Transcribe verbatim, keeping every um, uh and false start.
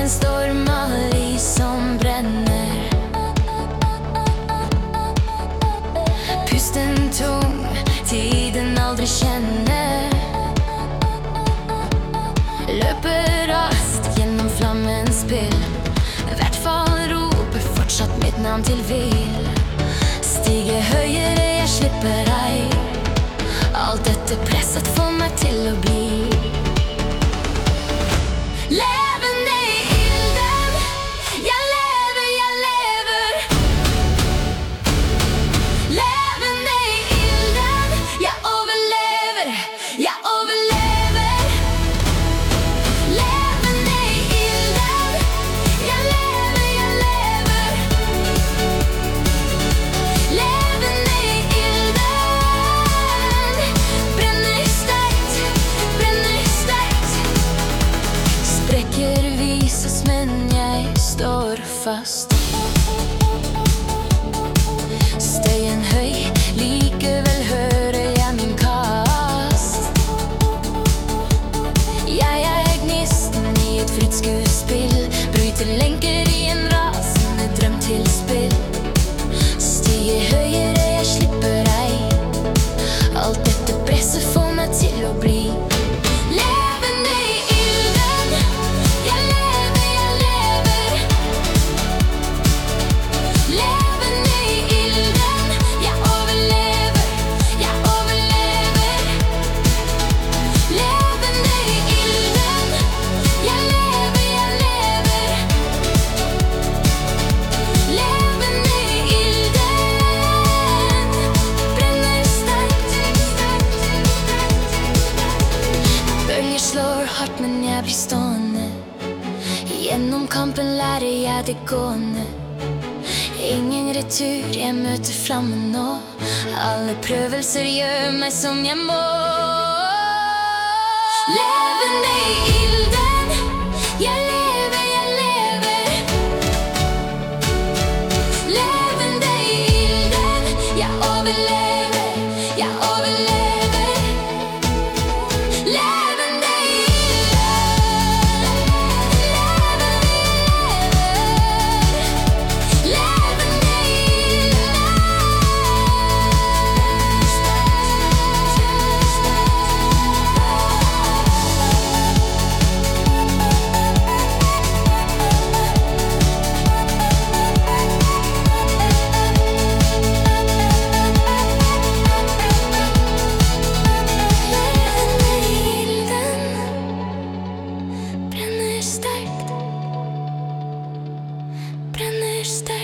en storm av lys som brenner. Pusten tung, tiden aldri kjenner. Løper raskt gjennom flammens spill. Hvert fall roper fortsatt mitt navn til hvil. Stiger høyere, jeg slipper ei. Alt dette presset får meg til å bli levende i ilden. Jeg lever, jeg lever. Levende i ilden. Jeg overlever, jeg overlever. Levende i ilden. Jeg lever, jeg lever. Levende i ilden. Brenner sterkt, brenner sterkt. Sprekker vises, men jeg står fast. Støyen høy, likevel hører jeg min kast. Jeg er gnisten i et fritt skuespill. Bryter lenker i en rasende drøm til spill. Stiger høyere, jeg slipper ei. Alt dette presset får meg til å bli levende i ilden. Jeg lever, jeg lever. Levende i ilden. Jeg overlever, jeg overlever. Levende i ilden. Jeg lever, jeg lever. Levende i ilden. Brenner sterkt. Bølger slår hardt, men jeg blir stående. Gjennom kampen lærer jeg det gående. Ingen retur, jeg møter flammen nå. Alle prøvelser gjør meg som jeg må. Levende i ilden. Jeg lever, jeg lever. Levende i ilden. Jeg overlever, jeg overlever. Levende i ilden. Levende i ilden. Brenner sterkt. Brenner sterkt.